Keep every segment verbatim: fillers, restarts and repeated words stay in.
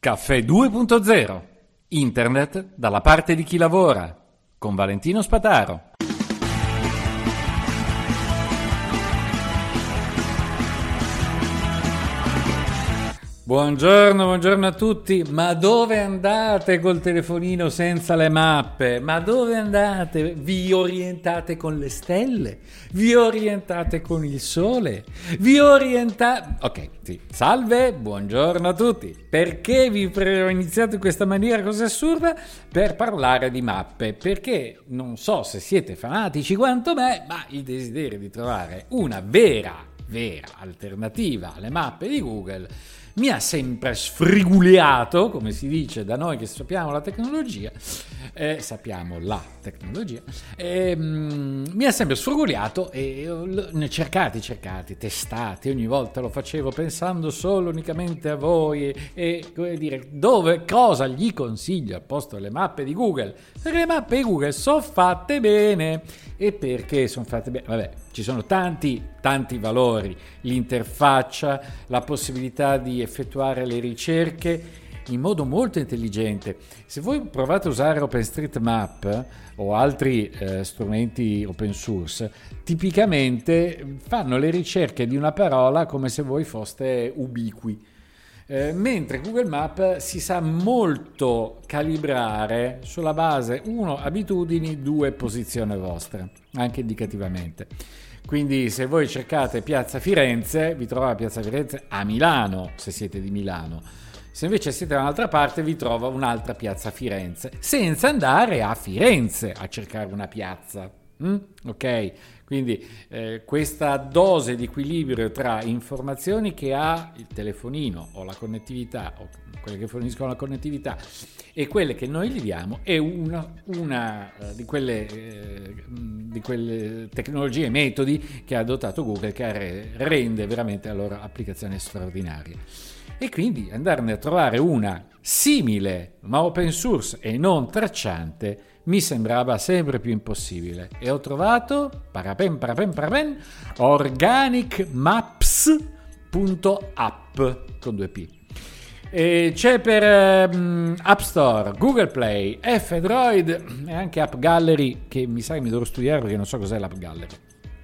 Caffè due punto zero. Internet dalla parte di chi lavora. Con Valentino Spataro. Buongiorno, buongiorno a tutti. Ma dove andate col telefonino senza le mappe? Ma dove andate? Vi orientate con le stelle? Vi orientate con il sole? Vi orientate... Ok, sì. Salve, buongiorno a tutti. Perché vi ho iniziato in questa maniera così assurda? Per parlare di mappe. Perché non so se siete fanatici quanto me, ma il desiderio di trovare una vera, vera alternativa alle mappe di Google mi ha sempre sfriguliato, come si dice da noi che sappiamo la tecnologia, eh, sappiamo la tecnologia, eh, mm, mi ha sempre sfriguliato e ne cercati, cercati, testati, ogni volta lo facevo pensando solo unicamente a voi e, e come dire, dove, cosa gli consiglio al posto delle mappe di Google, perché le mappe di Google sono fatte bene. E perché sono fatte bene? Vabbè, ci sono tanti, tanti valori, l'interfaccia, la possibilità di effettuare le ricerche in modo molto intelligente. Se voi provate a usare OpenStreetMap o altri eh, strumenti open source, tipicamente fanno le ricerche di una parola come se voi foste ubiqui. Eh, mentre Google Map si sa molto calibrare sulla base, uno, abitudini, due, posizione vostra, anche indicativamente. Quindi se voi cercate Piazza Firenze, vi trova Piazza Firenze a Milano, se siete di Milano. Se invece siete da un'altra parte, vi trova un'altra Piazza Firenze, senza andare a Firenze a cercare una piazza. Mm? Ok? Quindi eh, questa dose di equilibrio tra informazioni che ha il telefonino o la connettività, o quelle che forniscono la connettività, e quelle che noi gli diamo, è una, una uh, di, quelle, eh, di quelle tecnologie e metodi che ha adottato Google, che re, rende veramente la loro applicazione straordinaria. E quindi andarne a trovare una simile ma open source e non tracciante mi sembrava sempre più impossibile, e ho trovato parapen parapen parapen organic maps punto app con due P. E c'è per um, App Store, Google Play, F-Droid e anche App Gallery, che mi sa che mi devo studiare perché non so cos'è l'App Gallery.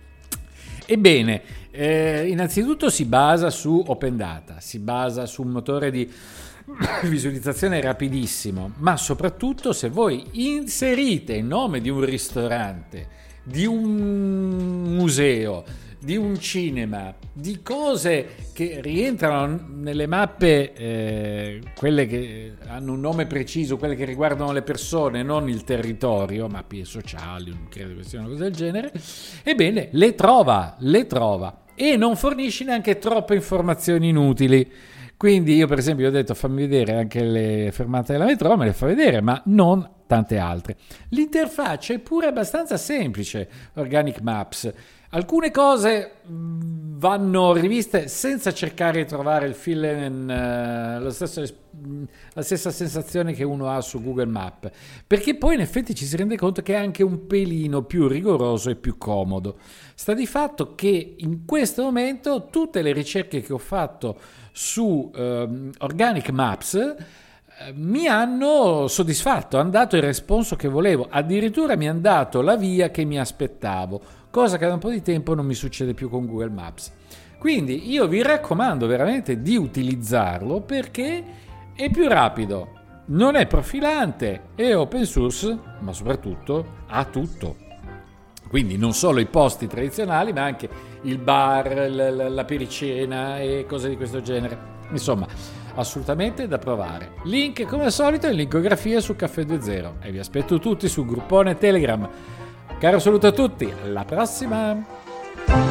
Ebbene, eh, innanzitutto si basa su Open Data, si basa su un motore di visualizzazione rapidissimo, ma soprattutto se voi inserite il nome di un ristorante, di un museo, di un cinema, di cose che rientrano nelle mappe, eh, quelle che hanno un nome preciso, quelle che riguardano le persone, non il territorio, mappe sociali, non credo che sia una cosa del genere, ebbene le trova, le trova e non fornisce neanche troppe informazioni inutili. Quindi io per esempio ho detto fammi vedere anche le fermate della metro, me le fa vedere, ma non tante altre. L'interfaccia è pure abbastanza semplice, Organic Maps. Alcune cose vanno riviste senza cercare di trovare il feeling, uh, lo stesso, la stessa sensazione che uno ha su Google Map, perché poi in effetti ci si rende conto che è anche un pelino più rigoroso e più comodo. Sta di fatto che in questo momento tutte le ricerche che ho fatto su uh, Organic Maps uh, mi hanno soddisfatto, hanno dato il responso che volevo, addirittura mi hanno dato la via che mi aspettavo, cosa che da un po' di tempo non mi succede più con Google Maps. Quindi io vi raccomando veramente di utilizzarlo perché è più rapido, non è profilante, è open source, ma soprattutto ha tutto. Quindi non solo i posti tradizionali, ma anche il bar, la, la, la pericena e cose di questo genere. Insomma, assolutamente da provare. Link come al solito in linkografia su Caffè due punto zero e vi aspetto tutti sul gruppone Telegram. Caro saluto a tutti, alla prossima!